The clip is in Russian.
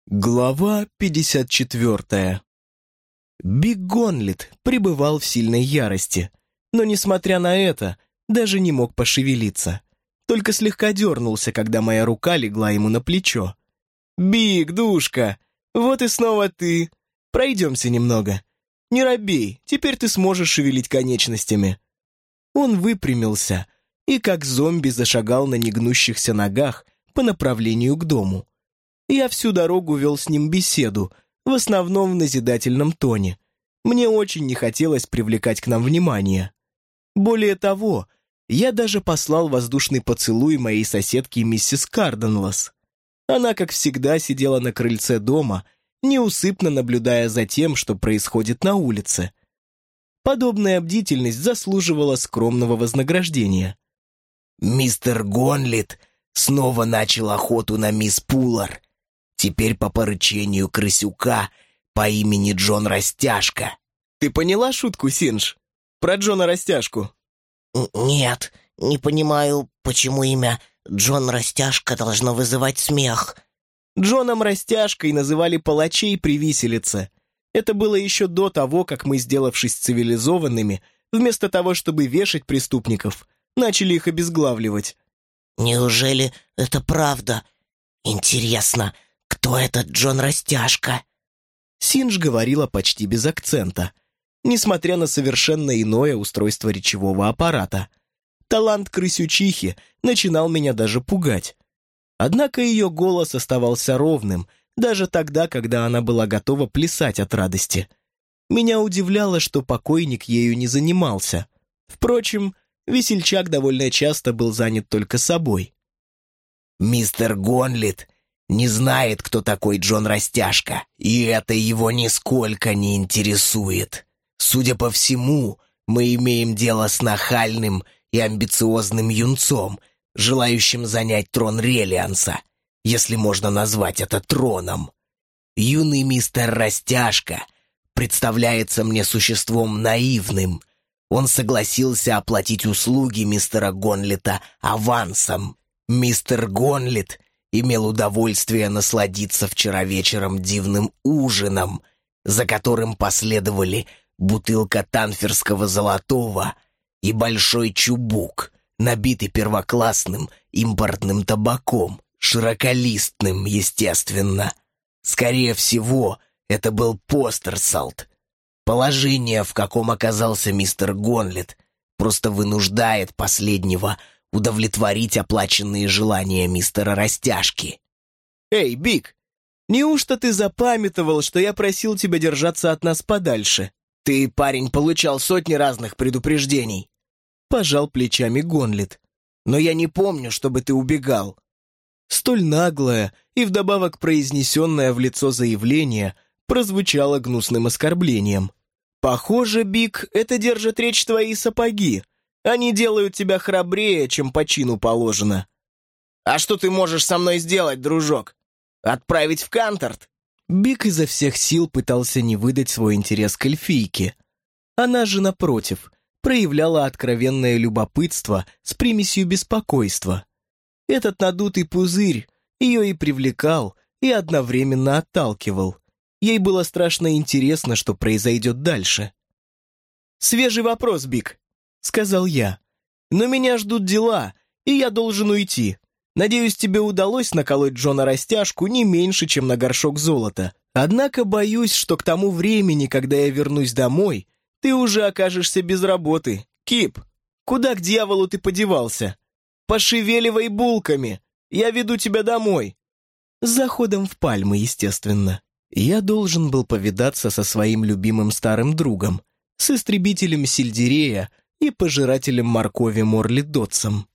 Глава 54. Биг Гонлет пребывал в сильной ярости, но, несмотря на это, даже не мог пошевелиться. Только слегка дернулся, когда моя рука легла ему на плечо. «Биг, душка, вот и снова ты. Пройдемся немного. Не робей, теперь ты сможешь шевелить конечностями». Он выпрямился и, как зомби, зашагал на негнущихся ногах по направлению к дому. Я всю дорогу вел с ним беседу, в основном в назидательном тоне. Мне очень не хотелось привлекать к нам внимание. Более того, я даже послал воздушный поцелуй моей соседке миссис Карденлас. Она, как всегда, сидела на крыльце дома, неусыпно наблюдая за тем, что происходит на улице. Подобная бдительность заслуживала скромного вознаграждения. «Мистер Гонлет снова начал охоту на мисс Пулар. Теперь по поручению крысюка по имени Джон Растяжка». «Ты поняла шутку, Синдж? Про Джона Растяжку?» «Нет, не понимаю, почему имя Джон Растяжка должно вызывать смех». Джоном Растяжкой называли палачей при виселице. Это было еще до того, как мы, сделавшись цивилизованными, вместо того, чтобы вешать преступников, начали их обезглавливать. «Неужели это правда? Интересно, кто этот Джон Растяжка?» Синдж говорила почти без акцента, несмотря на совершенно иное устройство речевого аппарата. Талант крысючихи начинал меня даже пугать. Однако ее голос оставался ровным, даже тогда, когда она была готова плясать от радости. Меня удивляло, что покойник ею не занимался. Впрочем, весельчак довольно часто был занят только собой. «Мистер Гонлет не знает, кто такой Джон Растяжка, и это его нисколько не интересует. Судя по всему, мы имеем дело с нахальным и амбициозным юнцом, желающим занять трон Релианса, если можно назвать это троном. Юный мистер Растяжка представляется мне существом наивным. Он согласился оплатить услуги мистера Гонлета авансом. Мистер Гонлет имел удовольствие насладиться вчера вечером дивным ужином, за которым последовали бутылка танферского золотого и большой чубук, набитый первоклассным импортным табаком, широколистным, естественно. Скорее всего, это был постерсалт. Положение, в каком оказался мистер Гонлет, просто вынуждает последнего удовлетворить оплаченные желания мистера Растяжки. «Эй, Биг, неужто ты запамятовал, что я просил тебя держаться от нас подальше? Ты, парень, получал сотни разных предупреждений». Пожал плечами Гонлет. «Но я не помню, чтобы ты убегал». Столь наглое и вдобавок произнесенное в лицо заявление прозвучало гнусным оскорблением. «Похоже, Биг, это держит речь твои сапоги. Они делают тебя храбрее, чем по чину положено». «А что ты можешь со мной сделать, дружок? Отправить в Канторт?» Биг изо всех сил пытался не выдать свой интерес к эльфийке. Она же, напротив, проявляла откровенное любопытство с примесью беспокойства. Этот надутый пузырь ее и привлекал, и одновременно отталкивал. Ей было страшно интересно, что произойдет дальше. «Свежий вопрос, Биг», — сказал я. «Но меня ждут дела, и я должен уйти. Надеюсь, тебе удалось наколоть Джона Растяжку не меньше, чем на горшок золота. Однако боюсь, что к тому времени, когда я вернусь домой, ты уже окажешься без работы. Кип, куда к дьяволу ты подевался? Пошевеливай булками, я веду тебя домой». С заходом в Пальмы, естественно. Я должен был повидаться со своим любимым старым другом, с истребителем сельдерея и пожирателем моркови Морли Дотсом.